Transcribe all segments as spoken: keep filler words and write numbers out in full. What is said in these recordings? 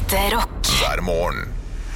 Ekte rock. hver morgen.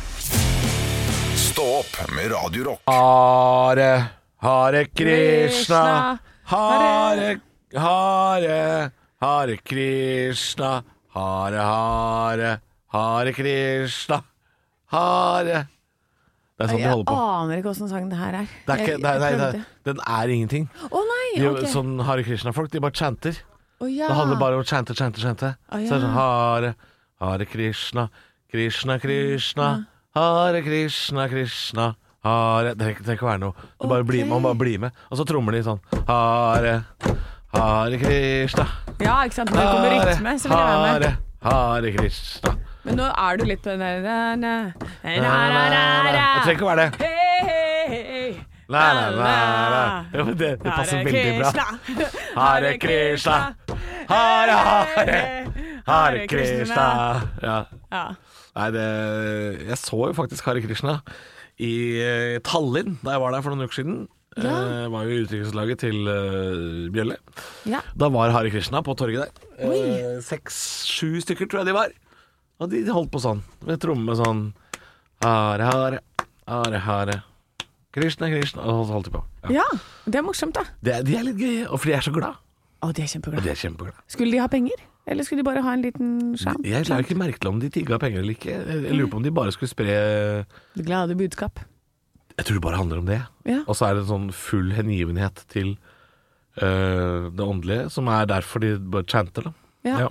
Stå opp med Radio Rock. Hare, Hare Krishna, Hare, Hare, Hare Krishna, Hare, Hare, Hare Krishna, Hare. Det er sånn de Jeg holder på. aner ikke hvordan sang det her er. Det er ikke, Jeg- nei, jeg nei, prøvde. nei, den er ingenting. Å nei, De, ok. Sånn Hare Krishna-folk, de bare chanter. Å ja. Det handler bare om å chante, chante, chante. Å, ja. Så er det sånn Hare, Hare Krishna, Krishna, Krishna, Hare Krishna, Krishna, Hare. Det trenger det trenger ikke å være noe. Det bare blir, man bare blir med. Og så trommer de sånn Hare, Hare Krishna, Ja, ikke sant. Når det kommer Hare, rytme, så vil jeg være med. Hare, Hare Krishna. Men nå er du litt på den der na, na, na, Na, na, na, na, na. na. Det trenger ikke å være det. Hei, hei, hei. La, la, la, la. Jo, men det, det passer Hare veldig bra. Krishna. Hare Krishna, Hare, Hare, Hare Krishna. Ja. Ja. Nei, det, jeg så jo faktisk Hare Krishna i eh, Tallinn da jeg var der for noen uker siden. Ja. Eh, var jo i utviklingslaget til eh, Bjølle. Ja. Da var Hare Krishna på torget der. Eh, Seks-sju stykker tror jeg de var. Og de holdt på sånn, med tromme sånn Hare, Hare, Hare, Hare, Krishna, Krishna. Og så holdt de på. Ja. Ja, det er morsomt da. Det, de er litt gøye, og fordi de er så glad. Å, de er Og kjempeglade. de er kjempeglade. Skulle de ha penger? Eller skulle de bare ha en liten skjerm? Jeg la ikke merke til om de tigga penger eller ikke. Jeg jeg lurer på om de bare skulle spre Det glade budskap. Jeg tror det bare handler om det. Ja. Og så er det en sånn full hengivenhet til øh, det åndelige, som er derfor de bare chanter, da. Ja.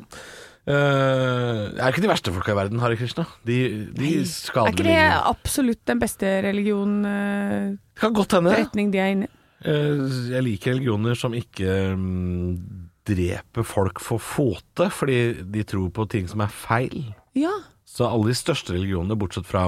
Øh, er ikke de verste folka i verden, Hare Krishna. De, de Er skader ikke det absolutt den beste religion eh, Det kan godt hende. retning de er inne? Øh, jeg liker religioner som ikke mm, dreper folk for fote, fordi de tror på ting som er feil. Ja. Så alle de største religionene, bortsett fra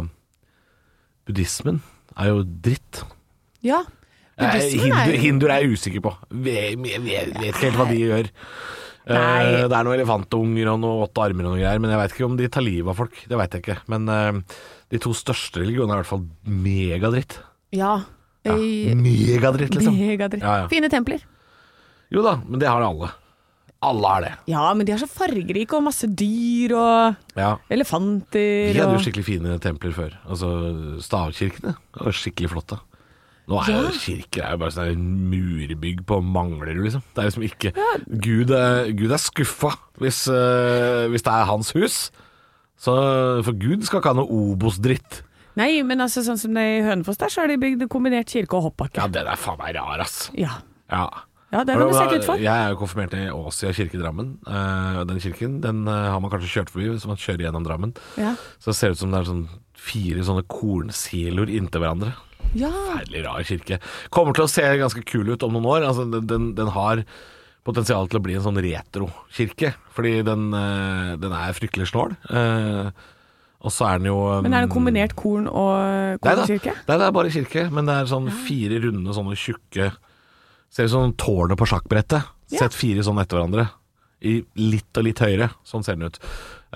buddhismen, er jo dritt. Ja. Eh, Buddhismen Hindu, er- hinduer er jeg usikker på. Jeg vet, vet ikke helt hva de gjør. Eh, Nei. det er noen elefantunger og noen åtte armer og noe greier, men jeg vet ikke om de tar livet av folk. Det vet jeg ikke. Men eh, de to største religionene er i hvert fall megadritt. Ja. Ja, Eh, megadritt, liksom. Megadritt. Ja, ja. Fine templer. Jo da, men det har alle. Alle har det. Ja, men de er så fargerike og masse dyr og Ja. elefanter. Vi hadde jo og... skikkelig fine templer før. Altså stavkirkene. Det var skikkelig flotte. Nå er jo Ja. kirker er jo bare sånn murbygg på Manglerud, liksom. Det er liksom ikke Gud, er, Gud er skuffa hvis, øh, hvis det er hans hus. Så For Gud skal ikke ha noe Obos-dritt. Nei, men altså sånn som det i Hønefoss der, så har de bygd kombinert kirke og hoppbakke. Ja, den er faen meg rar, ass. Ja. Ja. Ja, det kan det se ut for. Jeg er jo konfirmert i Åsia kirke i Drammen. Eh, den kirken den eh, har man kanskje kjørt forbi hvis man kjører gjennom Drammen. Ja. Så det ser ut som det er sånn fire sånne kornsiloer inntil hverandre. Ja. Veldig rar kirke. Kommer til å se ganske kul ut om noen år. Altså, den, den, den har potensial til å bli en sånn retro-kirke, fordi den, eh, den er fryktelig snål. Eh, og så er den jo um, Men er det kombinert korn og Nei da, kornkirke? Nei, det er bare kirke, men det er sånn fire runde, sånne tjukke. Ser ut som tårnet på sjakkbrettet. Ja. Sett fire sånn etter hverandre. I litt og litt høyere. Sånn ser den ut.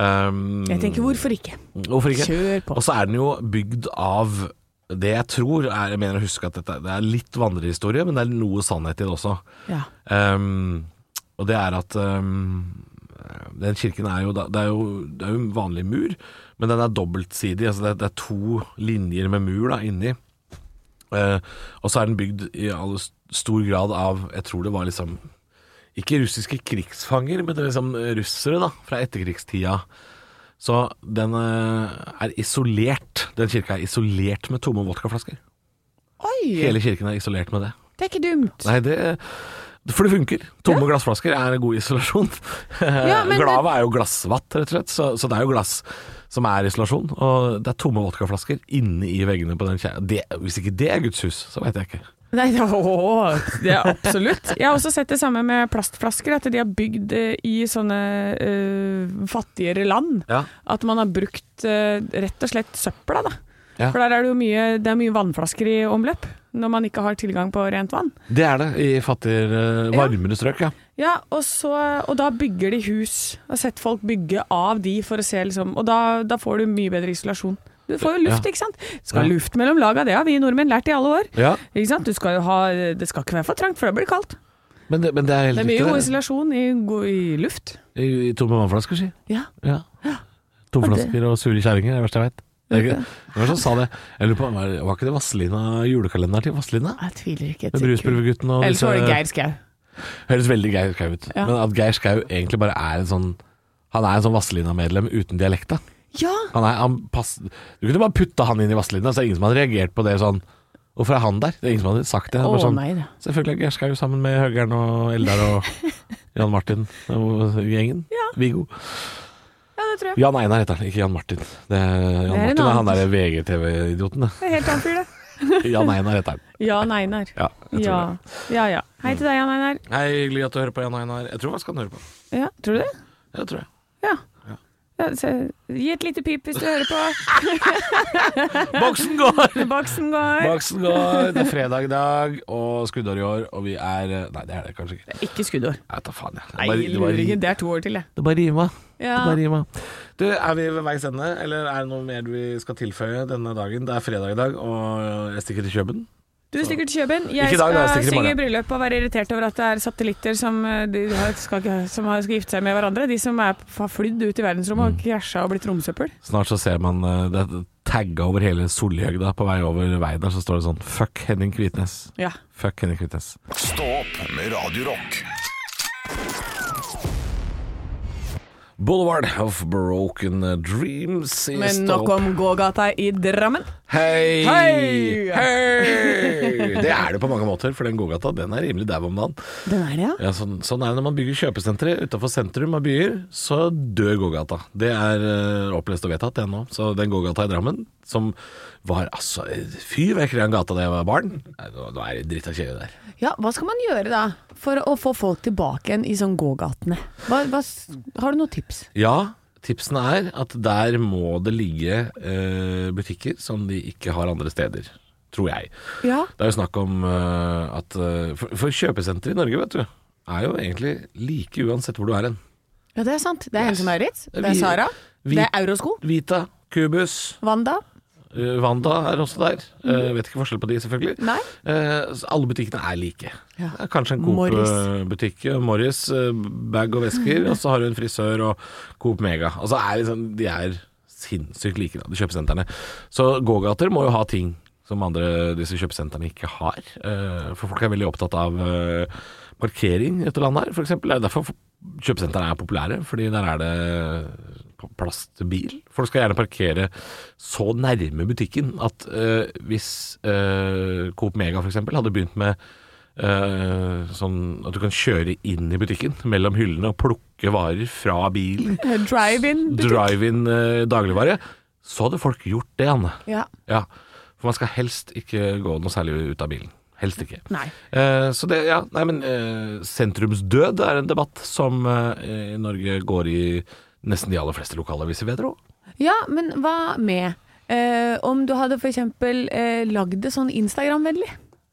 Um, Jeg tenker hvorfor ikke? Hvorfor ikke? Kjør på. Og så er den jo bygd av det jeg tror er, Jeg mener å huske at dette, det er litt vandrehistorie, men det er noe sannhet i det også. Ja. Um, og det er at um, den kirken er jo, da- det er jo Det er jo en vanlig mur, men den er dobbeltsidig. Altså det, er- det er to linjer med mur da inni. Uh, og så er den bygd i all stor grad av Jeg tror det var liksom ikke russiske krigsfanger, men det er liksom russere da fra etterkrigstida. Så den uh, er isolert. Den kirka er isolert med tomme vodkaflasker. Oi, Hele kirken er isolert med det. det er ikke dumt. Nei, det For det funker. Tomme glassflasker er god isolasjon. Ja, men- Glava er jo glassvatt, rett og slett. Så, så det er jo glass som er isolasjon. Og det er tomme vodkaflasker inne i veggene på den kjære. Det, hvis ikke det er Guds hus, så vet jeg ikke. Nei, det, å, det er absolutt. Jeg har også sett det samme med plastflasker, at de har bygd eh, i sånne eh, fattigere land. Ja. At man har brukt eh, rett og slett søpla, da. Ja. For der er det jo mye, det er mye vannflasker i omløp, når man ikke har tilgang på rent vann. Det er det i fattigere, varmere strøk, ja. Ja, og, så, og da bygger de hus. Jeg har sett folk bygge av de for å se liksom, og da, da får du mye bedre isolasjon. Du får jo luft, Ja. ikke sant? Du skal ha Ja. luft mellom laga, det har vi nordmenn lært i alle år. Ja, Ikke sant? Du skal jo ha, det skal ikke være for trangt, for da blir det kaldt. men det, men det er helt Det er mye god riktig. isolasjon i, go- i luft. I, I tomme vannflasker, si. Ja. Ja. Tomflasker og sure kjerringer er det verste jeg vet. Det er ikke det. Det var som sa det. Jeg lurer på, var, var ikke det Vazelina, julekalenderen til Vazelina? Jeg tviler ikke. Med Brusprøvegutten og Ellers var det Geir Skau. Høres veldig Geir Skau ut. Ja. Men at Geir Skau egentlig bare er en sånn Han er en sånn Vazelina-medlem uten dialekta. Ja. Han er, han pass, du kunne bare putta han inn i Vazelina, så er det ingen som hadde reagert på det sånn. Hvorfor er han der? Det er ingen som hadde sagt det. Å, Bare sånn, nei da. selvfølgelig er Geir Skau sammen med Høgern og Eldar og Jan Martin og gjengen. Ja. Viggo. Ja, det tror jeg. Jan Einar heter han, ikke Jan Martin. Det er, Jan Det er en Martin er annen. han der V G T V-idioten. det. Det er helt annen fyr, det. Jan Einar heter han. Jan Einar. Ja, jeg tror Ja. det. ja, ja. Hei til deg, Jan Einar. Hei, hyggelig at du hører på Jan Einar. Jeg tror faktisk han hører på. Ja, tror du det? Ja, det tror jeg. Ja. Ja, så, gi et lite pip hvis du hører på. Boksen går! Boksen går. Boksen går. Det er fredag i dag, og skuddår i år, og vi er Nei, det er det kanskje ikke. Ikke skuddår. Jeg vet da faen, jeg. Det Nei, bare- det bare- luringen, det er to år til, det. Det bare rimer. Ja. Det bare rimer. Du, er vi ved veis ende, eller er det noe mer vi skal tilføye denne dagen? Det er fredag i dag, og jeg stikker til Kjøben. Du stikker til Kjøben. Jeg Ikke i dag, da, jeg skal stikker i synge morgen. i bryllup og være irritert over at det er satellitter som, eh, de har- skal, ikke- som har- skal gifte seg med hverandre. De som er, har flydd ut i verdensrommet og krasja og blitt romsøppel. Snart så ser man uh, det er tagga over hele Sollihøgda på vei over veien der, så står det sånn Fuck Henning Kvitnes. Ja. Fuck Henning Kvitnes. Stå opp med Radio Rock. Boulevard of Broken Dreams i Men Stå nok opp. om gågata i Drammen. Hei! Hei! Hei! Det er det på mange måter, for den gågata den er rimelig dau om dagen. Den er det, ja. Ja, sånn, sånn er det når man bygger kjøpesentre utenfor sentrum av byer, så dør gågata. Det er uh, opplest og vedtatt det nå. Så den gågata i Drammen, som var altså fyrverkeri av en gata da jeg var barn, nei, nå, nå er det dritt av kjede der. Ja, hva skal man gjøre da for å få folk tilbake igjen i sånn gågatene? Hva, hva, har du noen tips? Ja, tipsene er at der må det ligge eh, butikker som de ikke har andre steder, tror jeg. Ja. Det er jo snakk om eh, at eh, for, for kjøpesenter i Norge, vet du, er jo egentlig like uansett hvor du er hen. Ja, det er sant. Det er Yes. Hennes og Maurits, det Vi- er Sara, vi- det er Eurosko, Vita, Kubus, Wanda. eh, Wanda er også der. Eh, vet ikke forskjell på de, selvfølgelig. Nei. Eh, så alle butikkene er like. Ja. Det er kanskje en Morris. Coop-butikk, Morris, eh, bag og vesker, og så har du en frisør og Coop Mega. Altså er liksom, de er sinnssykt like, da, de kjøpesentrene. Så gågater må jo ha ting som andre disse kjøpesentrene ikke har. Eh, for folk er veldig opptatt av eh, parkering i dette landet her, for eksempel. Det er derfor kjøpesentrene er populære, fordi der er det plass til bil. Folk skal gjerne parkere så nærme butikken at eh, hvis eh, Coop Mega for eksempel hadde begynt med eh, sånn at du kan kjøre inn i butikken mellom hyllene og plukke varer fra bilen, Drive-in butikk. drive-in eh, dagligvare, så hadde folk gjort det, Anne. Ja. Ja, for man skal helst ikke gå noe særlig ut av bilen. Helst ikke. Nei. Eh, så det, ja, nei, men eh, sentrumsdød er en debatt som eh, i Norge går i nesten de aller fleste lokalaviser, vet dere også. Ja, men hva med eh, om du hadde for eksempel eh, lagd det sånn Instagram-vennlig?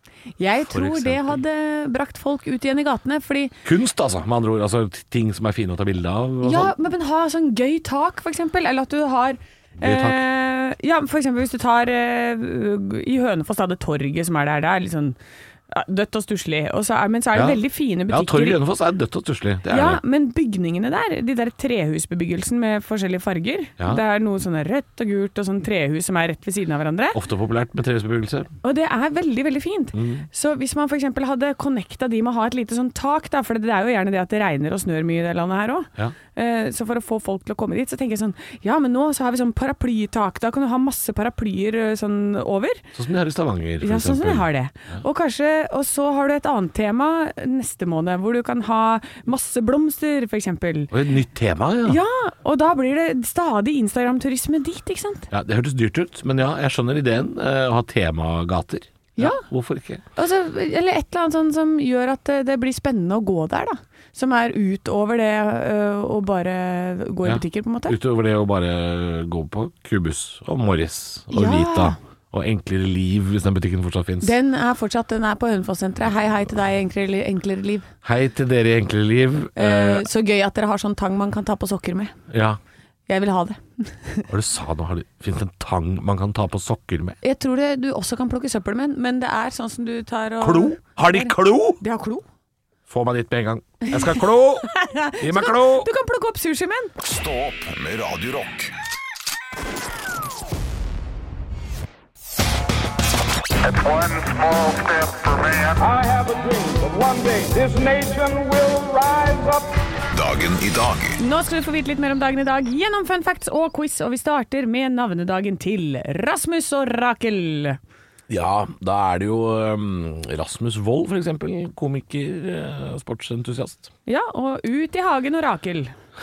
Jeg For tror det eksempel. hadde brakt folk ut igjen i gatene, fordi Kunst, altså, med andre ord. Altså ting som er fine å ta bilde av. Og ja, sånn. men, men ha sånn gøy tak, for eksempel. Eller at du har Gøy tak. eh, Ja, for eksempel hvis du tar eh, i Hønefoss, da, det torget som er der, det er litt sånn ja, dødt og stusslig. Og så er, men så er det Ja. veldig fine Ja, butikker. Torget i Hønefoss er dødt og stusslig. Det er Ja, det. men bygningene der, de der trehusbebyggelsen med forskjellige farger, Ja. det er noe sånn rødt og gult og sånn trehus som er rett ved siden av hverandre. Ofte populært med trehusbebyggelse. Og det er veldig, veldig fint. Mm. Så hvis man for eksempel hadde connecta de med å ha et lite sånn tak, da, for det er jo gjerne det at det regner og snør mye i det landet her òg. Ja. Så for å få folk til å komme dit, så tenker jeg sånn, ja, men nå så har vi sånn paraplytak, da kan du ha masse paraplyer eh, sånn over. Sånn som de har i Stavanger, for Ja, sånn som vi eksempel. har det. Og kanskje, og så har du et annet tema neste måned, hvor du kan ha masse blomster, for eksempel. Og et nytt tema, ja. Ja, og da blir det stadig Instagram-turisme dit, ikke sant? Ja, det hørtes dyrt ut, men ja, jeg skjønner ideen. eh, Å ha temagater. Ja. Hvorfor ikke? Altså, eller et eller annet sånn som gjør at det, det blir spennende å gå der, da. Som er utover det øh, å bare gå i Ja. butikker, på en måte. Utover det å bare gå på Kubus og Morris og Ja. Vita og Enklere Liv, hvis den butikken fortsatt finnes. Den er fortsatt, den er på Hønefoss-senteret. Hei, hei til deg, enklere, enklere liv. Hei til dere i Enklere Liv. Eh, Eh, så gøy at dere har sånn tang man kan ta på sokker med. ja, Jeg vil ha det. hva var det du sa nå? Har det- Finnes det en tang man kan ta på sokker med? Jeg tror det, du også kan plukke søppel med, men det er sånn som du tar og Klo? Har de klo? De har klo. Få meg dit med en gang. Jeg skal ha klo! Gi meg klo! Du kan plukke opp sushi med den. Stå opp med Radio Rock. It's one small step for man. I have a dream that one day this nation will rise up. Dagen i dag. Nå skal du få vite litt mer om dagen i dag gjennom fun facts og quiz, og vi starter med navnedagen til Rasmus og Rakel. Ja, da er det jo um, Rasmus Wold, for eksempel. Komiker, uh, sportsentusiast. Ja, og ut i hagen og Rakel.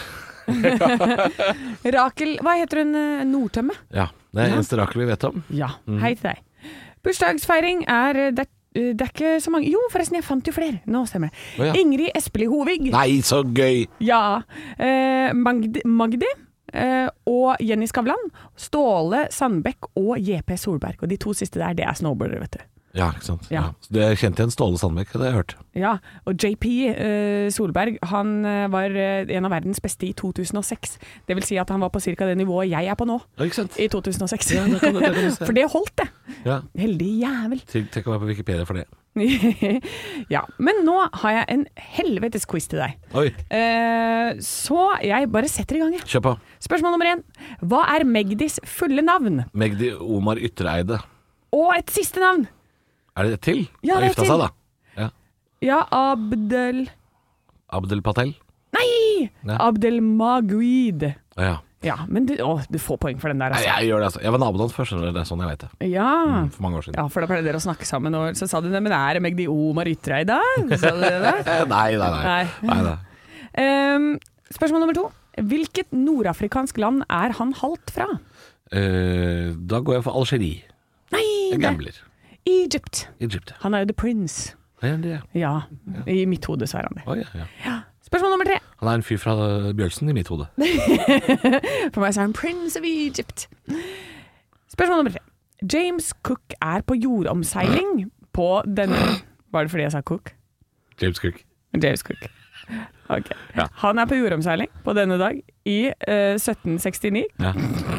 Rakel, hva heter hun? Nordtømme? Ja, det er Ja. eneste Rakel vi vet om. Ja, hei til deg. Bursdagsfeiring er det, det er ikke så mange. Jo, forresten, jeg fant jo flere. Nå stemmer det. Å, ja. Ingrid Espelid Hovig. Nei, så gøy! Ja. Eh, Magdi, Magdi eh, og Jenny Skavlan. Ståle Sandbekk og J P Solberg. Og de to siste der, det er snowboardere, vet du. Ja, ikke sant. Ja. Ja. Så det kjente igjen Ståle Sandbekk, det har jeg hørt. Ja, og J P eh, Solberg, han eh, var eh, en av verdens beste i to tusen og seks. Det vil si at han var på cirka det nivået jeg er på nå, Ja, ikke sant? i to tusen og seks. Ja, det kan du- det kan du se. For det holdt det. Ja. Heldig jævel. Tenk tenk å være på Wikipedia for det. Ja, men nå har jeg en helvetes quiz til deg. Oi, Eh, så jeg bare setter i gang, jeg. kjør på. Spørsmål nummer én. Hva er Magdis fulle navn? Magdi Omar Ytreide. Og et siste navn. Er det et til? Ja, Har det er gifta til. seg, da. Ja. Ja, Abdel... Abdel Patel. Nei! Ja. Abdel Maguid. Å ja. Ja, men du, å, du får poeng for den der, Nei, altså. jeg gjør det, altså. Jeg var naboen hans først, skjønner du. Det er sånn jeg vet det. Ja. Mm, For mange år siden. Ja, for da pleide dere å snakke sammen, og så sa du det, men er det Magdi Omar Ytreide? Sa du det da? Eh, Nei, nei, nei. Nei. nei, nei. Ehm, spørsmål nummer to. Hvilket nordafrikansk land er han halvt fra? Eh, da går jeg for Algerie. Nei, Jeg det gambler. Egypt. Egypt. Han er jo the prince. Ja, det er det. Ja, i mitt hode så er han det. Å, ja, ja. Ja. Spørsmål nummer tre. Han er en fyr fra Bjølsen i mitt hode. For meg så er han prince of Egypt. Spørsmål nummer tre. James Cook er på jordomseiling på denne... Var det fordi jeg sa Cook? James Cook. James Cook. Ok. Ja. Han er på jordomseiling på denne dag i eh, sytten sekstini, Ja.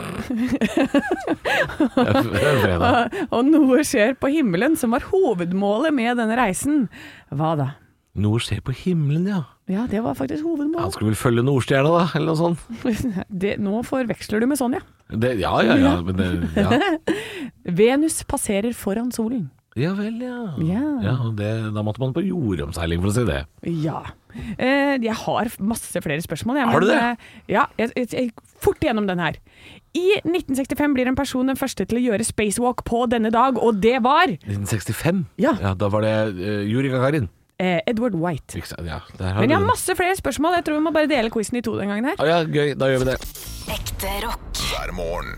Det er fredag. og, og noe skjer på himmelen som var hovedmålet med denne reisen. Hva da? Noe skjer på himmelen, ja. Ja, det var faktisk Han hovedmålet. skulle vel følge Nordstjerna, da, eller noe sånt. Det, nå forveksler du med Sonja. Det, ja, ja, ja. Men det, ja. Venus passerer foran solen. ja vel, ja. Ja. ja og det, da måtte man på jordomseiling for å si det. Ja. Eh, jeg har masse flere spørsmål. Jeg, Har du men, det? eh, ja, jeg, jeg, jeg, fort gjennom den her. I nitten sekstifem blir en person den første til å gjøre spacewalk på denne dag, og det var nitten sekstifem? Ja. Da var det uh, Yuri Gagarin. eh, Edward White. Ikke sant? Ja, der har Men jeg har du den. masse flere spørsmål. Jeg tror vi må bare dele quizen i to den gangen her. Å, ja, gøy. Da gjør vi det. Ekte rock. hver morgen.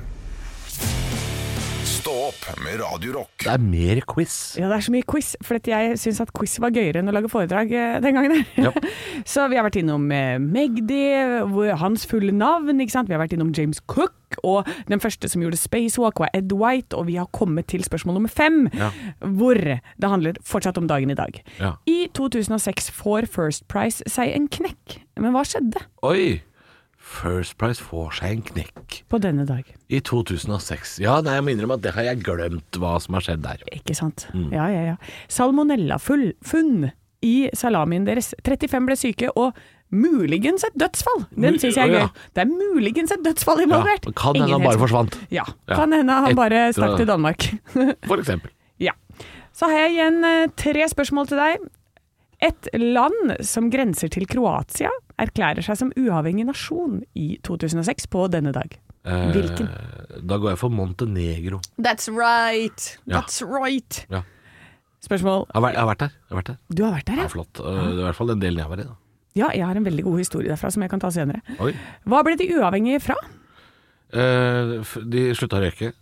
Stå opp med Radio Rock. Det er mer quiz. Ja, det er så mye quiz, for at jeg syns at quiz var gøyere enn å lage foredrag eh, den gangen her. Ja. Så vi har vært innom eh, Magdi, hvor- hans fulle navn, ikke sant? Vi har vært innom James Cook, og den første som gjorde spacewalk var Ed White, og vi har kommet til spørsmål nummer fem, Ja. hvor det handler fortsatt om dagen i dag. Ja. I to tusen og seks får First Price seg en knekk, men hva skjedde Oi! First Price får seg en knekk på denne dag? i to tusen og seks. Ja, nei, jeg må innrømme at det har jeg glemt hva som har skjedd der. Ikke sant? Mm. Ja, ja, ja. Salmonella-funn i salamien deres. trettifem ble syke, og muligens et dødsfall. Den Mu- synes jeg er Å, gøy. ja. Det er muligens et dødsfall Ja, involvert. kan hende Ingen han vet. bare forsvant, Ja, Ja. kan hende han bare Etter- stakk til Danmark. for eksempel. Ja. Så har jeg igjen eh, tre spørsmål til deg. Et land som grenser til Kroatia erklærer seg som uavhengig nasjon i to tusen og seks på denne dag. Eh, Hvilken? Da går jeg for Montenegro. That's right! Ja. That's right! Ja. Spørsmål. Jeg har vært, jeg har vært der. Jeg har vært der. Du har vært der, Ja, ja? flott. Eh, Det er i hvert fall den delen jeg var i. Da. Ja, jeg har en veldig god historie derfra som jeg kan ta senere. Oi. Hva ble de uavhengige fra? Eh, f- de slutta å røyke.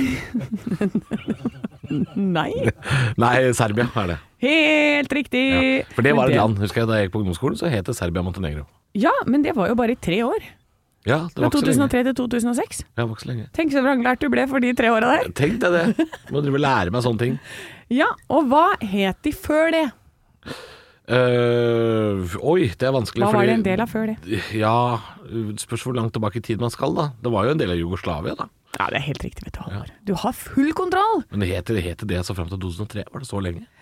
Nei, Nei, Serbia er det. helt riktig. Ja. For det var Men et land, husker jeg, da jeg gikk på ungdomsskolen, så het det Serbia Montenegro. Ja, men det var jo bare i tre år. Ja, det Fra var ikke så to tusen og lenge. tre til to tusen og seks. Ja, det var ikke så lenge. Tenk så vranglært du ble for de tre åra der. Tenk deg det. Må drive og lære meg sånne ting. Ja, og hva het de før det? Eh, oi, det er vanskelig. Hva var fordi- det en del av før det? Ja, spørs hvor langt tilbake i tid man skal, da. Det var jo en del av Jugoslavia, da. Ja, det er helt riktig, vet du, Halvor. Du har full kontroll! Men det heter det, heter det så fram til to tusen og tre. Var det så lenge?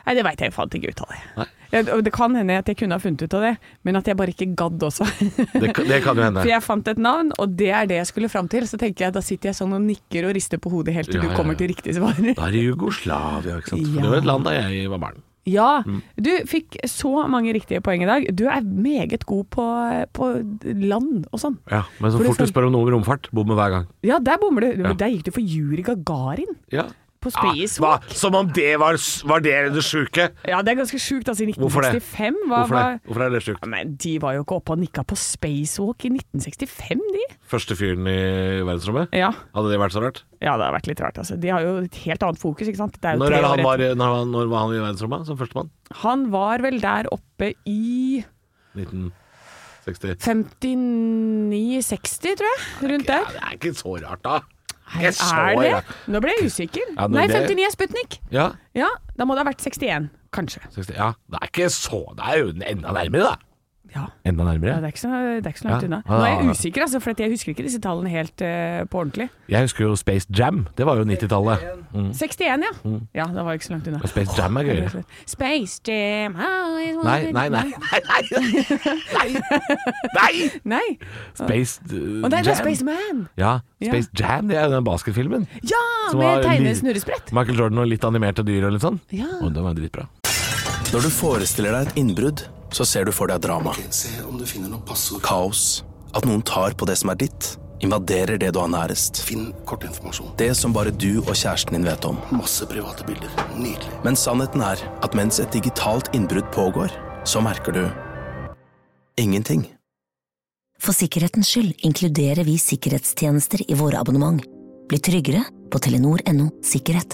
Nei, det vet jeg, jeg fant ikke ut av det. Nei. Ja, og det kan hende at jeg kunne ha funnet ut av det, men at jeg bare ikke gadd også. Det, kan- det kan jo hende. For jeg fant et navn, og det er det jeg skulle fram til. Så tenker jeg, da sitter jeg sånn og nikker og rister på hodet helt til Ja, du ja, kommer ja. til riktig svar. Da er det Jugoslavia, ikke sant? Ja. Det var et land da jeg var barn. Ja, du fikk så mange riktige poeng i dag. Du er meget god på, på land og sånn. Ja, men så For det fort du føl- spør om noe om romfart, bommer hver gang. Ja, der bommer du. Ja. Der gikk du for Yuri Gagarin Ja. på Spacewalk. Som om det var, var det det sjuke? Ja, det er ganske sjukt. Altså, i Hvorfor det? nitten sekstifem var, Hvorfor det? var Hvorfor er det sjukt? Men de var jo ikke oppe og nikka på Spacewalk i nitten sekstifem, de. Første fyren i verdensrommet? Ja. Hadde det vært så rart? ja, det har vært litt rart. Altså. De har jo et helt annet fokus, ikke sant. Det er jo Når, tre er det år han var, etter. når, han- når var han i verdensrommet som førstemann? Han var vel der oppe i nitten seksti. femtini seksti, tror jeg. Rundt Ja, der. det er ikke så rart, da. Nei, Jeg så, er det? ja. Nå ble jeg usikker. Ja, nå Nei, ble- femtini er Sputnik. Ja, Ja, da må det ha vært sekstien, kanskje. seksti. Ja, det er ikke så Det er jo enda nærmere, da. Ja. Enda Ja, nærmere. det er ikke så, det er ikke så langt Ja. unna. Ja, Nå er ja, jeg ja. usikker, altså, for at jeg husker ikke disse tallene helt eh, på ordentlig. Jeg husker jo Space Jam. Det var jo nittitallet. Mm. sekstien, ja. Ja, det var ikke så langt unna. Men Space Jam er gøyere. Space Jam I want Nei, it. nei, nei. Nei! Nei! Nei! Nei. Space uh, Og det er Jam. Space Man. Ja, Space Jam, det er jo den basketfilmen. Ja, Som med var tegne li- snurresprett. Michael Jordan og litt animerte dyr og litt sånn. Ja. Og det var dritbra. Når du forestiller deg et innbrudd, så ser du for deg drama. Se om du finner noe passord. Kaos. At noen tar på det som er ditt. Invaderer det du har nærest. Finn kortinformasjon. Det som bare du og kjæresten din vet om. Masse private bilder. Nydelig. Men sannheten er at mens et digitalt innbrudd pågår, så merker du ingenting. For sikkerhetens skyld inkluderer vi sikkerhetstjenester i våre abonnement. Bli tryggere på telenor punktum no sikkerhet.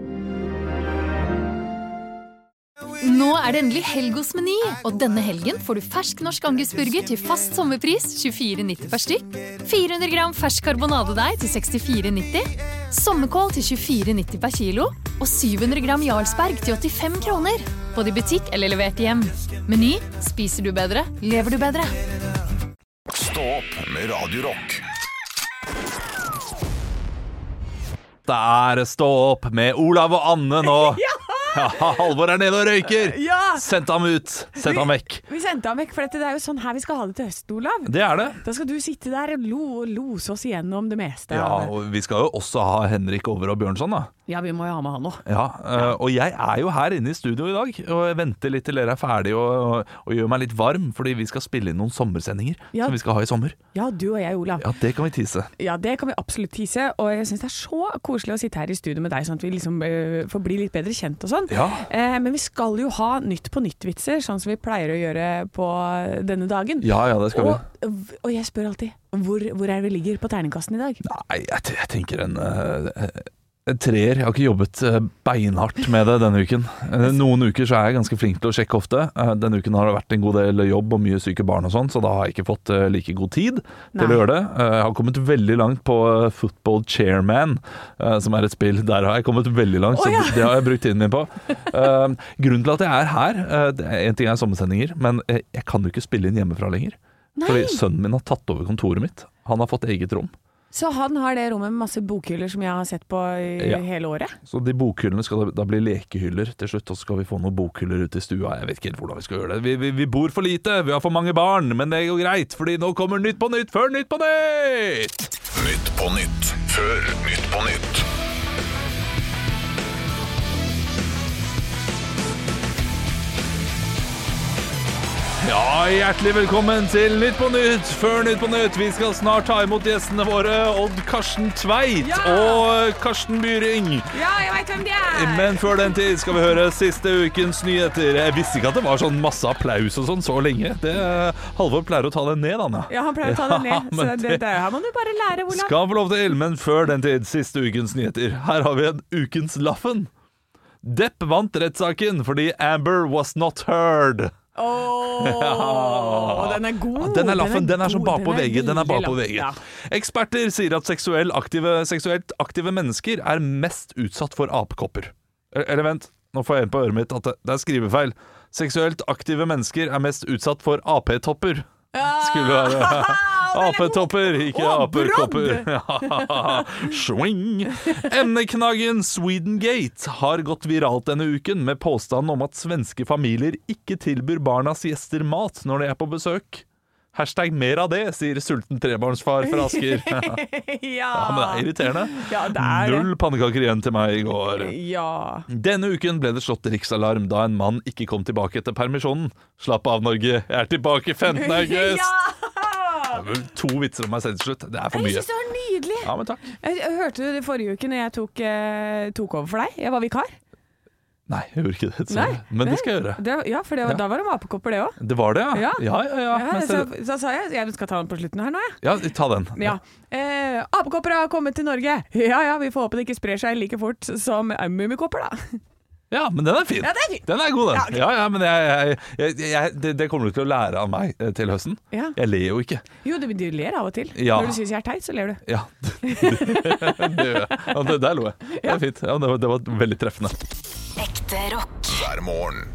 Nå er det endelig helg hos Meny, og denne helgen får du fersk norsk angusburger til fast sommerpris tjuefire nitti per stykk, fire hundre gram fersk karbonadedeig til sekstifire nitti, sommerkål til tjuefire nitti per kilo, og syv hundre gram Jarlsberg til åttifem kroner. Både i butikk eller levert hjem. Meny, spiser du bedre, lever du bedre. Stå opp med Radio Rock. Det er Stå opp med Olav og Anne nå. Ja, Halvor er nede og røyker. Ja. Send ham ut. Send ham vekk. Vi sendte ham vekk, for dette, det er jo sånn her vi skal ha det til høsten, Olav. Det er det. Da skal du sitte der og lo, lose oss igjennom det meste. Ja, av det. og vi skal jo også ha Henrik Over og Bjørnson, da. Ja, vi må jo ha med han nå. Ja, øh, og jeg er jo her inne i studio i dag, og jeg venter litt til dere er ferdige og, og, og gjør meg litt varm, fordi vi skal spille inn noen sommersendinger Ja. som vi skal ha i sommer. Ja, du og jeg, Olav. Ja, det kan vi tise. Ja, det kan vi absolutt tise, og jeg synes det er så koselig å sitte her i studio med deg, sånn at vi liksom øh, får bli litt bedre kjent og sånn. Ja. Eh, men vi skal jo ha Nytt på nytt-vitser, sånn som vi pleier å gjøre på denne dagen. Ja, ja, det skal vi. Og, og jeg spør alltid, hvor, hvor er vi ligger på terningkasten i dag? Nei, jeg, t- jeg tenker en, øh, en treer. Jeg har ikke jobbet øh, beinhardt med det denne uken. Eh, Noen uker så er jeg ganske flink til å sjekke ofte. Eh, Denne uken har det vært en god del jobb og mye syke barn og sånn, så da har jeg ikke fått øh, like god tid til Nei. å gjøre det. Eh, Jeg har kommet veldig langt på øh, Football Chairman, øh, som er et spill. Der har jeg kommet veldig langt, Å, ja. så det har jeg brukt tiden min på. Eh, Grunnen til at jeg er her, øh, det er- en ting er sommersendinger, men jeg, jeg kan jo ikke spille inn hjemmefra lenger. Nei. Fordi sønnen min har tatt over kontoret mitt. Han har fått eget rom. Så han har det rommet med masse bokhyller som jeg har sett på i Ja. hele året? Så de bokhyllene skal da- da bli lekehyller til slutt, og så skal vi få noen bokhyller ut i stua. Jeg vet ikke helt hvordan vi skal gjøre det. Vi, vi, vi bor for lite, vi har for mange barn, men det er jo greit, fordi nå kommer Nytt på Nytt før Nytt på Nytt! Nytt på nytt før Nytt på nytt. Ja, hjertelig velkommen til Nytt på Nytt før Nytt på Nytt. Vi skal snart ta imot gjestene våre, Odd Karsten Tveit Ja! og Karsten Byring. Ja, jeg vet hvem de er! Men før den tid skal vi høre siste ukens nyheter. Jeg visste ikke at det var sånn masse applaus og sånn så lenge. Det, Halvor pleier å ta det ned, Anna. Ja, han pleier å ta det ned, Ja, så men det, det her må du bare lære, Olav. Skal få lov til, men før den tid, siste ukens nyheter. Her har vi en ukens Laffen. Depp vant rettssaken fordi Amber was not heard. Åh, den er god. Den er laffen, den er som god, bare på den er V G. Den er bare veldig på V laff, G. ja. Eksperter sier at seksuell aktive, seksuelt aktive mennesker er mest utsatt for apekopper. Eller vent, nå får jeg inn på øret mitt at det, det er skrivefeil. Seksuelt aktive mennesker er mest utsatt for A P-topper. Skulle være apetopper, ikke aperkopper. Swing! Emneknaggen Swedengate har gått viralt denne uken med påstanden om at svenske familier ikke tilbyr barnas gjester mat når de er på besøk. Hashtag mer av det, sier sulten trebarnsfar fra Asker. ja. ja, men det er irriterende. Ja, det er det. Null pannekaker igjen til meg i går. Ja. Denne uken ble det slått riksalarm da en mann ikke kom tilbake etter permisjonen. Slapp av, Norge. Jeg er tilbake femtende august. ja! To vitser om meg selv til slutt. Det er for mye. Jeg synes det var nydelig. Ja, men takk. Jeg, jeg hørte det forrige uke når jeg tok, eh, tok over for deg. Jeg var vikar. Nei, jeg gjorde ikke det. Så. Nei, men det skal jeg gjøre. Det, ja, for det, Ja. da var det apekopper det også. Det var det, ja. Ja, Ja, ja, ja. Ja, Men så, så, så sa jeg, jeg skal ta den på slutten her nå, jeg. ja, ta den. Ja. Eh, apekopper har kommet til Norge. Ja, ja, vi får håpe det ikke sprer seg like fort som mummikopper da. Ja, men den er fin. Ja, det er fin. Den er god, den. Ja, ok. Ja, ja, men jeg, jeg, jeg, jeg, det, det kommer du til å lære av meg eh, til høsten. Ja. Jeg ler jo ikke. Jo, du, du ler av og til. Ja. Når du synes jeg er teit, så ler du. Ja, det gjør jeg. Ja, det, der lo jeg. Det er fint. Ja, det, var, det var veldig treffende. Ekte rock. hver morgen.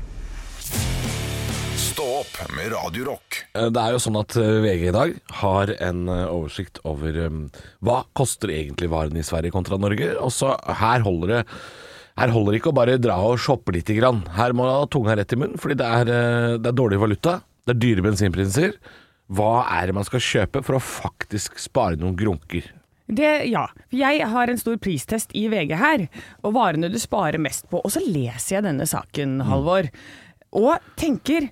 Stå opp med Radio Rock. Det er jo sånn at V G i dag har en oversikt over um, hva koster egentlig varene i Sverige kontra Norge. Og så her holder det Her holder det ikke å bare dra og shoppe litt grann. Her må du ha tunga rett i munnen, fordi det er, det er dårlig valuta, det er dyre bensinpriser. Hva er det man skal kjøpe for å faktisk spare noen grunker? Det, ja. Jeg har en stor pristest i V G her, og varene du sparer mest på. Og så leser jeg denne saken, Halvor, og tenker,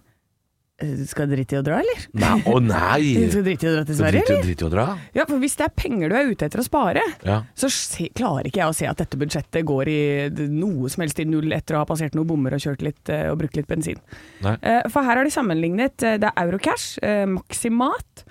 skal du drite i å dra, eller? Nei, å nei! Skal du drite i å dra til Sverige, Drite, eller? drite i å dra? Ja, for hvis det er penger du er ute etter å spare, Ja. så se, klarer ikke jeg å se at dette budsjettet går i noe som helst i null etter å ha passert noen bommer og kjørt litt eh, og brukt litt bensin. Nei. Eh, For her har de sammenlignet, eh, det er Eurocash, eh, Maximat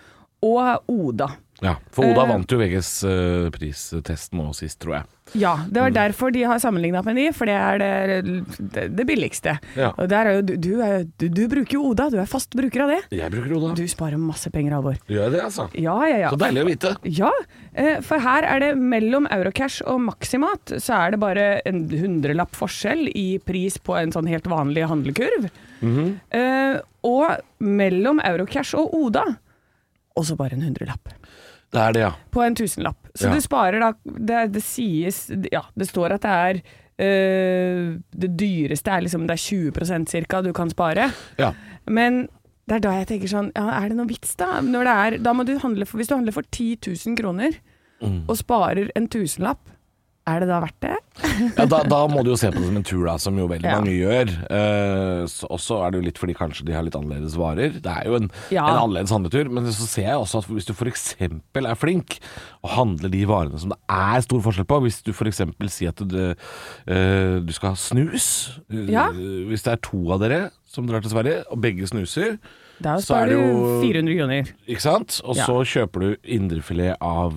og Oda. Ja, for Oda Eh, vant jo V G's uh, pristest nå sist, tror jeg. Ja, det var derfor de har sammenlignet med de, for det er det, det, det billigste. Ja. Og der er jo, du, du, er, du, du bruker jo Oda, du er fast bruker av det. Jeg bruker Oda. Du sparer masse penger, Halvor. Gjør jeg det, altså? Ja, ja, ja. Så deilig å vite. Ja, eh, for her er det mellom Eurocash og Maximat, så er det bare en hundrelapp forskjell i pris på en sånn helt vanlig handlekurv. Mhm. Eh, og mellom Eurocash og Oda, også bare en hundrelapp. Det er det, ja. På en tusenlapp. Så Ja. du sparer da, det, det sies, ja, det står at det er, eh, det dyreste er liksom, det er tjue prosent cirka du kan spare. Ja. Men det er da jeg tenker sånn, ja, er det noe vits da? Når det er, da må du handle for, hvis du handler for ti tusen kroner, Mm. og sparer en tusenlapp, er det da verdt det? Ja, da, da må du jo se på det som en tur, da, som jo veldig Ja. mange gjør. Eh, så, og så er det jo litt fordi kanskje de har litt annerledes varer. Det er jo en, Ja. en annerledes handletur, men så ser jeg også at hvis du for eksempel er flink og handler de varene som det er stor forskjell på, hvis du for eksempel sier at du, eh, du skal ha snus, eh, Ja. hvis det er to av dere som drar til Sverige, og begge snuser, Da så er sparer det du jo- fire hundre kroner. ikke sant? Og Ja. så kjøper du indrefilet av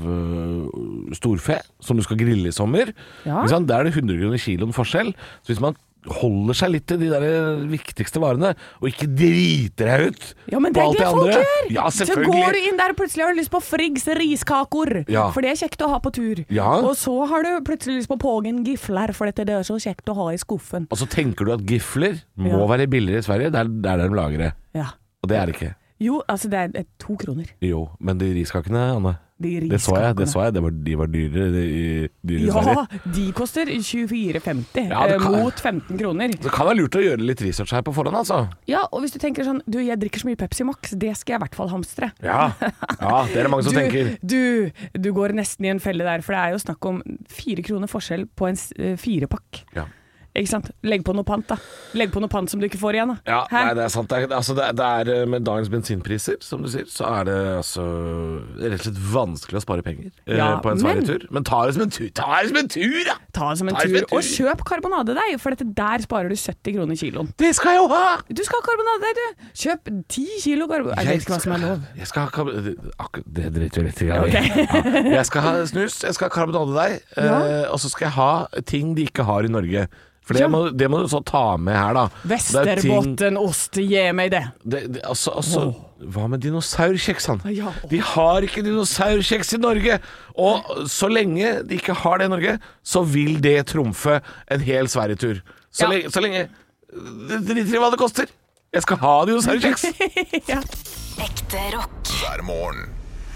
øh, storfe, som du skal grille i sommer. Ja. Ikke sant? Der er det hundre kroner kiloen forskjell. Så hvis man holder seg litt til de der viktigste varene, og ikke driter deg ut Ja, men det på er alt det det folk andre. gjør! Ja, Så går selvfølgelig. du inn der og plutselig har du lyst på Friggs riskakor, Ja. for det er kjekt å ha på tur. Ja. Og så har du plutselig lyst på Pågen gifler, for dette det er så kjekt å ha i skuffen. Og så tenker du at gifler må Ja. være billigere i Sverige. Det er der de lager det. Ja. Og det er det ikke. Jo, altså det er eh, to kroner. Jo, men de riskakene, Anne, De det så jeg. Det riskakene. så jeg. Det var, de var dyrere i, dyrere i Ja, Sverige. de koster tjuefire femti Ja, det eh, kan- mot femten kroner. Det kan være lurt å gjøre litt research her på forhånd, altså. Ja, og hvis du tenker sånn, du, jeg drikker så mye Pepsi Max, det skal jeg i hvert fall hamstre. Ja, ja det er det mange som du, tenker. Du, du går nesten i en felle der, for det er jo snakk om fire kroner forskjell på en s- eh, firepakk. Ja. Ikke sant? Legg på noe pant da. Legg på noe pant som du ikke får igjen da. Ja, Hæ? nei, det er sant. Det er, altså, det, er, det er med dagens bensinpriser, som du sier, så er det altså rett og slett vanskelig å spare penger eh, Ja, på en men- Sverige-tur. Men ta det som en tur, ta det som en tur, da! Ta det som en Ta det tur, som en og tur. kjøp karbonadedeig, for dette der sparer du sytti kroner kiloen. Det skal jeg jo ha! Du skal ha karbonadedeig, du! Kjøp ti kilo karbonadeig. Jeg vet ikke hva som er lov. Jeg skal ha kar- akkurat, Det driter vi litt i. Ok. Ja. Jeg skal ha snus, jeg skal ha karbonadedeig, eh, Ja. og så skal jeg ha ting de ikke har i Norge. For det, Ja. må, det må du så ta med her, da. Det er ting- Vesterbottenost, gi meg det. Det, det, altså, altså Hva med dinosaurkjeksene? Ja. De har ikke dinosaurkjeks i Norge! Og så lenge de ikke har det i Norge, så vil det trumfe en hel Sverigetur. Så, Ja. lenge, så lenge Det driter i hva det koster! Jeg skal ha dinosaurkjeks! Ja. Ekte rock. hver morgen.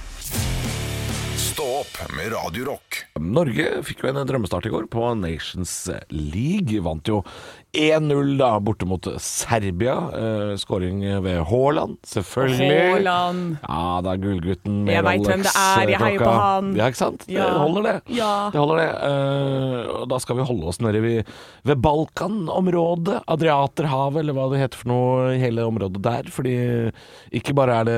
Stå opp med Radio Rock. Norge fikk jo en drømmestart i går på Nations League. Vant jo én null da, borte mot Serbia. Eh, Skåring ved Haaland, selvfølgelig. Haaland. Ja, det er gullgutten med Jeg vet hvem det er, jeg heier på han. Ja, ikke sant? Ja. Det holder det. Ja. Det holder det. Eh, og da skal vi holde oss nede ved, ved Balkanområdet, Adriaterhavet, eller hva det heter for noe, i hele området der. Fordi ikke bare er det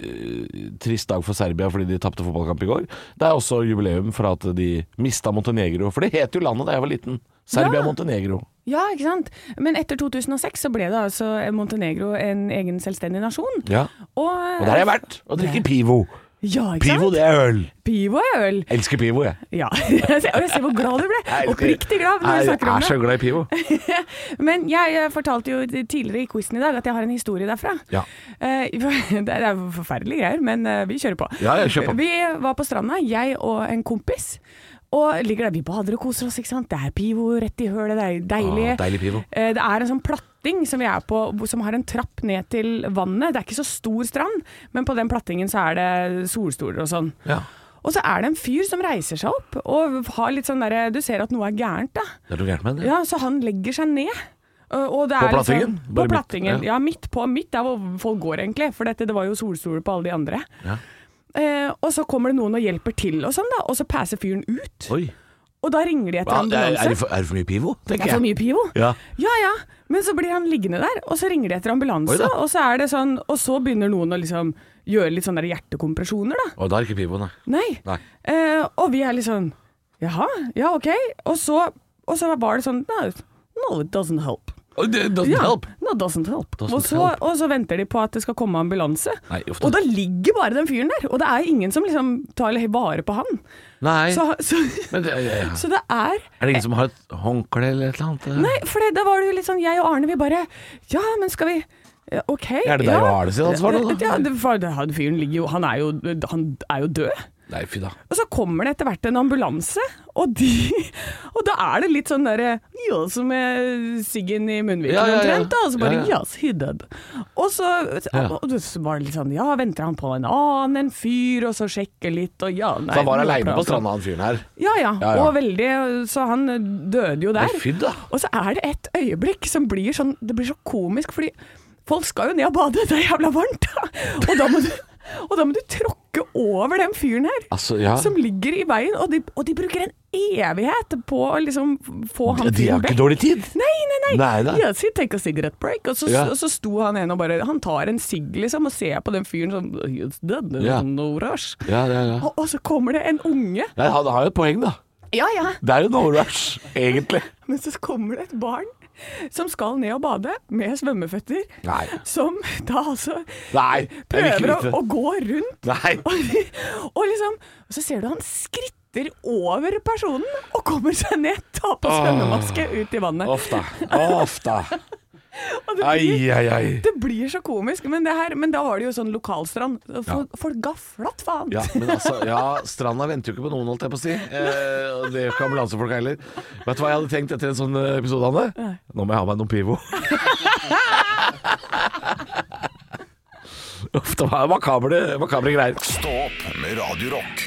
eh, trist dag for Serbia fordi de tapte fotballkamp i går. Det er også jubileum for at de mista Montenegro. For det het jo landet da jeg var liten. Serbia-Montenegro. Ja, ikke sant? Men etter to tusen og seks så ble det altså Montenegro en egen selvstendig nasjon. Ja. Og, Og der har jeg vært og drikker Pivo. Ja, ikke Pivo, sant? det er øl. Pivo er øl. Elsker Pivo, jeg. Ja, og jeg ser hvor glad du ble. Oppriktig glad når du snakker om Jeg er så det. glad i Pivo. Men jeg, jeg fortalte jo tidligere i quizen i dag at jeg har en historie derfra. Ja. Eh, Det er forferdelige greier, men eh, vi kjører på. Ja, jeg kjører på. Vi var på stranda, jeg og en kompis. Og ligger der, vi bader og koser oss, ikke sant? Det er Pivo rett i hølet, det er deilig. Ah, deilig Pivo. Eh, Det er en sånn platting som vi er på, som har en trapp ned til vannet. Det er ikke så stor strand, men på den plattingen så er det solstoler og sånn. Ja. Og så er det en fyr som reiser seg opp, og har litt sånn der, du ser at noe er gærent da. Det er noe gærent med det. Ja, så han legger seg ned. Og og det På er plattingen? Liksom, Bare på midt, plattingen, ja. ja. Midt på, midt der hvor folk går egentlig, for dette, det var jo solstoler på alle de andre. Ja. Eh, og så kommer det noen og hjelper til og sånn da, og så passer fyren ut. Oi. Og da ringer de etter Ja, er, ambulanse. er, det for, er det for mye Pivo? Det er for mye Pivo? Ja. Ja, ja. Men så blir han liggende der, og så ringer de etter Oi ambulanse, da. og så er det sånn, og så begynner noen å liksom gjøre litt sånne der hjertekompresjoner da. Og da er ikke Pivo, nei. Nei. Nei. Eh, og vi er litt sånn, jaha, ja ok. Og så, og så var det sånn, no, no it doesn't help. Oh, it doesn't Ja, help. no, it doesn't help. Doesn't og, så, help. og så venter de på at det skal komme ambulanse. Nei, uff da. Og da ligger bare den fyren der, og det er ingen som liksom tar vare på han. Nei. Så, så, Men det, ja, ja. så det er... Er det ingen som har et håndkle eller et eller annet? Nei, for det, da var det jo litt sånn, jeg og Arne, vi bare, ja, men skal vi... ja, Ok. Er det deg ja. og Arne sitt ansvar da? Ja, det, for det, han fyren ligger jo, han er jo, han er jo død. Nei, fy da. Og så kommer det etter hvert en ambulanse, og, de, og da er det litt sånn der, ja, som med siggen i munnviken Ja, ja, ja. omtrent, da, og så bare, Ja, ja. yes, he dead. Og så, Ja. og så var det litt sånn, ja, venter han på en annen, en fyr, og så sjekker litt, og ja, nei. Så han var nå alene prater på stranda, han fyren her. Ja, ja, Ja, ja. og veldig, så han døde jo der. Nei, fy da. Og så er det et øyeblikk som blir sånn, det blir så komisk, fordi folk skal jo ned og bade, det er jævla varmt da. Og da må du, og da må du tråkke over den fyren her, Altså, ja. som ligger i veien, og de, og de bruker en evighet på å liksom få han De har fyren ikke vekk. dårlig tid. Nei, nei, nei. Nei da. Yes, he take a cigarette break. Og så, Ja. og så sto han en og bare, han tar en sigg liksom, og ser på den fyren som, he's dead, Ja. no rush. Ja, ja, ja. Og, og så kommer det en unge. Nei, han har jo et poeng da. Ja, ja. Det er jo no rush, egentlig. Men så kommer det et barn som skal ned og bade med svømmeføtter, Nei. som da altså Nei, jeg vil ikke prøver å, vite. å gå rundt, Nei. og, og liksom, og så ser du han skritter over personen, og kommer seg ned, tar på svømmemaske ut i vannet. Ofta, ofta. Og det Ai, blir, ai, ai. det blir så komisk, men, det her, men da var det jo sånn lokalstrand. Folk, folk ga flatt faen. Ja, men altså, ja, stranda venter jo ikke på noen, holdt jeg på å si. Eh, og det gjør ikke ambulansefolk heller. Vet du hva jeg hadde tenkt etter en sånn eh, episode, Anne? Nå må jeg ha meg noen Pivo. Uff, det var makabre, makabre greier. Stå opp med Radio Rock.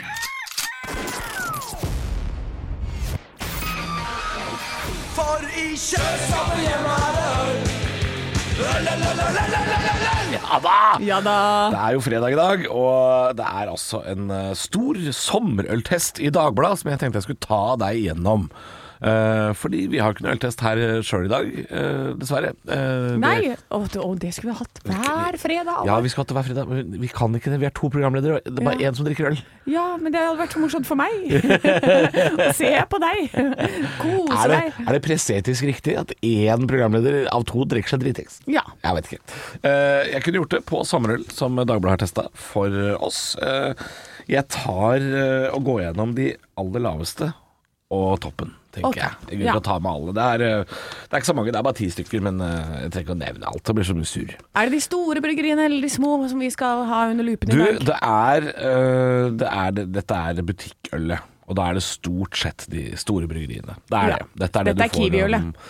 Ja da! Ja da. Det er jo fredag i dag, og det er altså en eh, stor sommerøltest i Dagbladet som jeg tenkte jeg skulle ta deg igjennom. Eh, fordi vi har ikke noe øltest her sjøl i dag, eh, dessverre. Eh, det- Nei, og, og det skulle vi hatt hver fredag. Ja, vi skal ha det hver fredag, men vi kan ikke det. Vi er to programledere, det er bare Ja. én som drikker øl. Ja, men det hadde vært så morsomt for meg. Å se på deg. Kose Er det, deg. er det presseetisk riktig at én programleder av to drikker seg dritings? Ja. Jeg vet ikke. Eh, jeg kunne gjort det på sommerøl, som Dagbladet har testa for oss. Eh, jeg tar eh, og går gjennom de aller laveste og toppen, tenker Ok, jeg. Jeg vil ja. ikke ta med alle. Det er, eh, det er ikke så mange, det er bare ti stykker, men eh, jeg trenger ikke å nevne alt. Det blir så mye sur. Er det de store bryggeriene eller de små som vi skal ha under lupen Du, i dag? det er, øh, det er det, dette er butikkølet, og da er det stort sett de store bryggeriene. Det er Ja. det. Dette er, det Dette du er får Kiwi-ølet. om-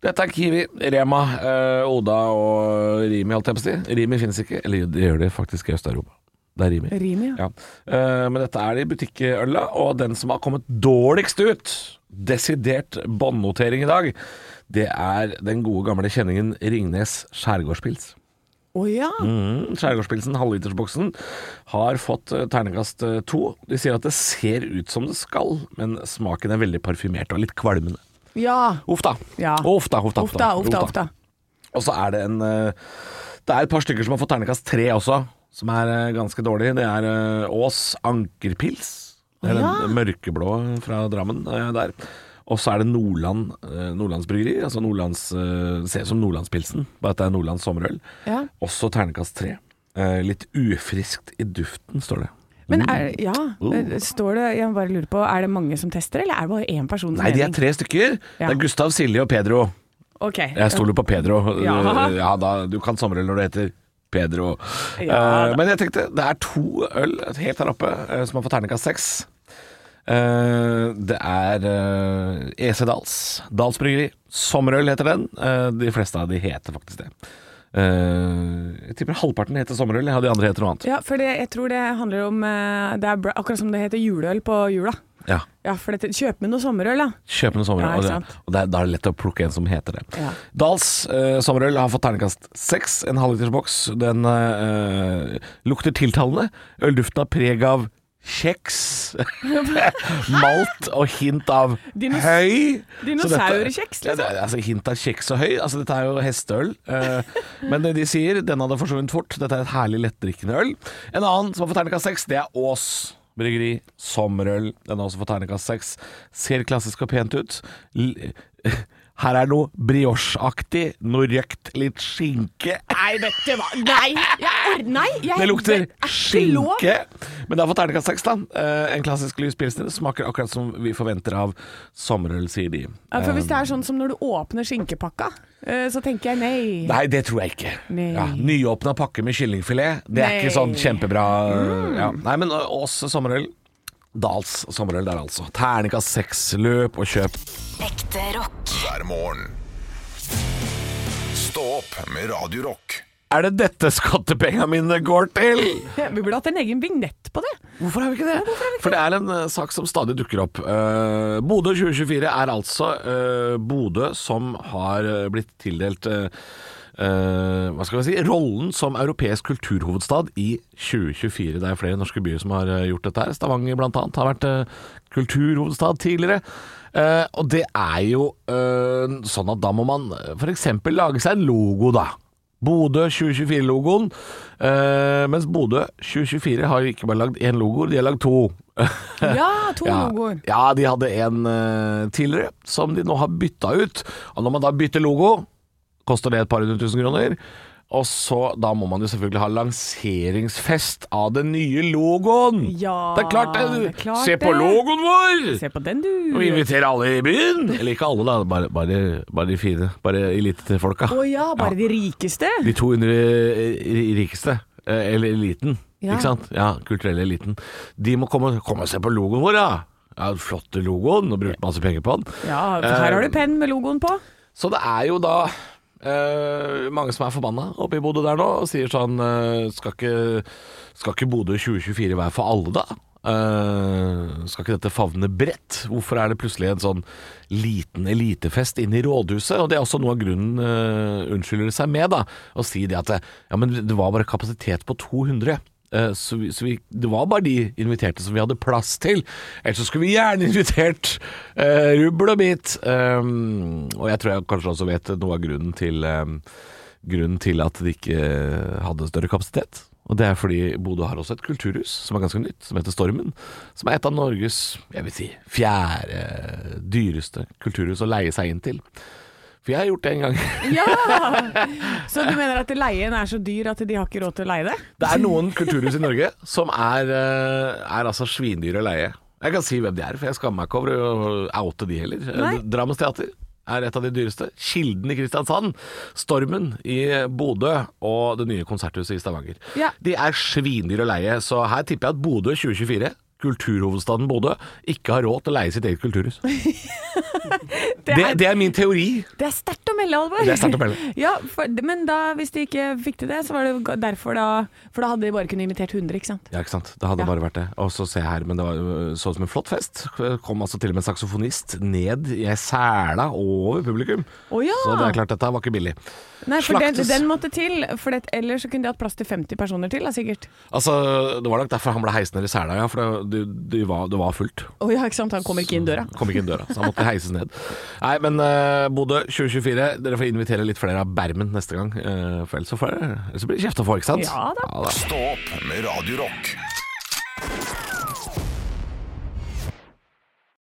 Dette er Kiwi, Rema, eh, Oda og Rimi, holdt jeg på å si. Rimi finnes ikke, eller det gjør det faktisk i Øst-Europa. Det er Rimi. Rimi, ja. Ja. Eh, men dette er de butikkøla, og den som har kommet dårligst ut, desidert båndnotering i dag, det er den gode gamle kjenningen Ringnes Skjærgårdspils. Å ja. Mm, Skjærgårdspilsen, halvlitersboksen, har fått uh, terningkast uh, to. De sier at det ser ut som det skal, men smaken er veldig parfymert og litt kvalmende. Ja. Uff da. Ja. Uff da, uff da, Uff da, uff da, uff da. Og så er det en uh, Det er et par stykker som har fått terningkast tre også, som er uh, ganske dårlig. Det er uh, Ås Ankerpils. Det er Ja. den mørkeblå fra Drammen uh, der. Og så er det Nordland, uh, Nordlands Bryggeri, altså Nordlands, uh, ser ut som Nordlandspilsen, bare at det er Nordlands sommerøl. Ja. Også terningkast tre. Uh, litt ufriskt i duften, står det. Men er, ja, står det, jeg bare lurer på, er det mange som tester, eller er det bare én person som Nei, de er tre stykker. Ja. Det er Gustav, Silje og Pedro. Ok. Jeg stoler på Pedro. Ja. Ja, da, du kan sommerøl når du heter Pedro. Ja, uh, men jeg tenkte, det er to øl helt her oppe uh, som har fått terningkast seks. Uh, det er uh, E C Dals, Dals Bryggeri. Sommerøl heter den. Uh, de fleste av de heter faktisk det. Uh, jeg tipper halvparten heter sommerøl, og de andre heter noe annet. Ja, for det, jeg tror det handler om eh, det er bra, akkurat som det heter juleøl på jula. Ja. Ja, for dette, kjøp med noe sommerøl, da. Kjøp noe sommerøl, Ja, og, ikke det, sant. og det er, da er det lett å plukke en som heter det. Ja. Dals uh, sommerøl har fått terningkast seks, en halvlitersboks. Den uh, lukter tiltalende. Ølduften har preg av kjeks, malt og hint av Dinos- høy. Dinosaurkjeks, Så dette- Ja, det liksom. er, altså hint av kjeks og høy. Altså dette er jo hesteøl. Uh, men de sier den hadde forsvunnet fort. Dette er et herlig lettdrikkende øl. En annen som har fått terningkast seks, det er Ås Bryggeri, sommerøl. Den har også fått terningkast seks. Ser klassisk og pent ut. L Her er noe brioche-aktig, noe røkt, litt skinke. Nei, vet du hva. Nei, jeg, or nei, jeg Det lukter er ikke lov. skinke. Men det har fått terningkast seks, da. Eh, en klassisk lys pilsner. Smaker akkurat som vi forventer av sommerøl, sier de. Ja, for hvis det er sånn som når du åpner skinkepakka, eh, så tenker jeg nei. Nei, det tror jeg ikke. Nei. Ja, nyåpna pakke med kyllingfilet, det er Nei. ikke sånn kjempebra. Ja. Nei, men Ås sommerøl. Dals sommerøl der altså. Terningkast seks, løp og kjøp. Ekte rock. hver morgen. Stå opp med Radio Rock. Er det dette skattepengene mine går til? Vi burde hatt en egen vignett på det. Hvorfor har vi ikke det? For det er en uh, sak som stadig dukker opp. Uh, Bodø tjue tjuefire er altså uh, Bodø som har uh, blitt tildelt uh, uh, hva skal vi si, rollen som europeisk kulturhovedstad i tjue tjuefire. Det er flere norske byer som har uh, gjort dette her. Stavanger blant annet har vært uh, kulturhovedstad tidligere. Uh, og det er jo uh, sånn at da må man for eksempel lage seg en logo, da. Bodø tjue tjuefire-logoen. Uh, mens Bodø tjue tjuefire har ikke bare lagd én logo, de har lagd to. Ja, to ja. logoer. Ja, de hadde en uh, tidligere som de nå har bytta ut. Og når man da bytter logo, koster det et par hundre tusen kroner. Og så da må man jo selvfølgelig ha lanseringsfest av den nye logoen. Ja, det er klart det. det er klart Se på det. logoen vår! Se på den, du. Og invitere alle i byen. Eller ikke alle, da. Bare, bare, bare de fine. Bare elitefolka. Å ja, bare de rikeste. De to hundre rikeste. eh, Eller eliten. Ja. Ikke sant? Ja, kulturelle eliten. De må komme, komme og se på logoen vår, ja. Ja, flotte logoen, og brukt masse penger på den. Ja, for her har du penn med logoen på. Så det er jo da eh, mange som er forbanna oppe i Bodø der nå, og sier sånn eh, skal, ikke, skal ikke Bodø tjue tjuefire være for alle, da? Eh, skal ikke dette favne bredt? Hvorfor er det plutselig en sånn liten elitefest inne i rådhuset? Og det er også noe av grunnen uh, unnskylder seg med, da. Å si det at ja, men det var bare kapasitet på to hundre. Uh, så vi, så vi, det var bare de inviterte som vi hadde plass til. Ellers så skulle vi gjerne invitert uh, rubbel og bit. Um, og jeg tror jeg kanskje også vet noe av grunnen til, um, grunnen til at de ikke hadde større kapasitet. Og det er fordi Bodø har også et kulturhus som er ganske nytt, som heter Stormen. Som er et av Norges, jeg vil si, fjerde dyreste kulturhus å leie seg inn til. For jeg har gjort det en gang. Ja! Så du mener at leien er så dyr at de har ikke råd til å leie det? Det er noen kulturhus i Norge som er, er altså svindyre å leie. Jeg kan si hvem de er, for jeg skammer meg ikke over å oute de heller. Nei. Drammens Teater er et av de dyreste. Kilden i Kristiansand, Stormen i Bodø og det nye konserthuset i Stavanger. Ja. De er svindyre å leie, så her tipper jeg at Bodø tjue tjuefire, kulturhovedstaden Bodø ikke har råd til å leie sitt eget kulturhus. Det Det, er, det er min teori. det er sterkt å melde, Halvor. Det er sterkt å melde. Ja, for, men da, hvis de ikke fikk til det, så var det derfor da. For da hadde de bare kunnet invitert hundre, ikke sant? Ja, ikke sant. Det hadde Ja. bare vært det. Og så ser jeg her, men det var jo så ut som en flott fest. Kom altså til og med en saksofonist ned i ei sæla over publikum. Å ja! Så det er klart, dette var ikke billig. Nei, for den, Slaktes. den måtte til, for det, ellers så kunne de hatt plass til femti personer til, da, sikkert. Altså, det var nok derfor han ble heist ned i sæla, ja. For det, det, det, var, det var fullt. Å ja, ikke sant, han kommer ikke inn døra. Kom ikke inn døra, så han måtte heises ned. Nei, men uh, Bodø tjue tjuefire, dere får invitere litt flere av Bermen neste gang. Uh, for ellers så, får, ellers så blir det kjeft å få, ikke sant? Ja da. Ja, da. Stå opp med Radio Rock.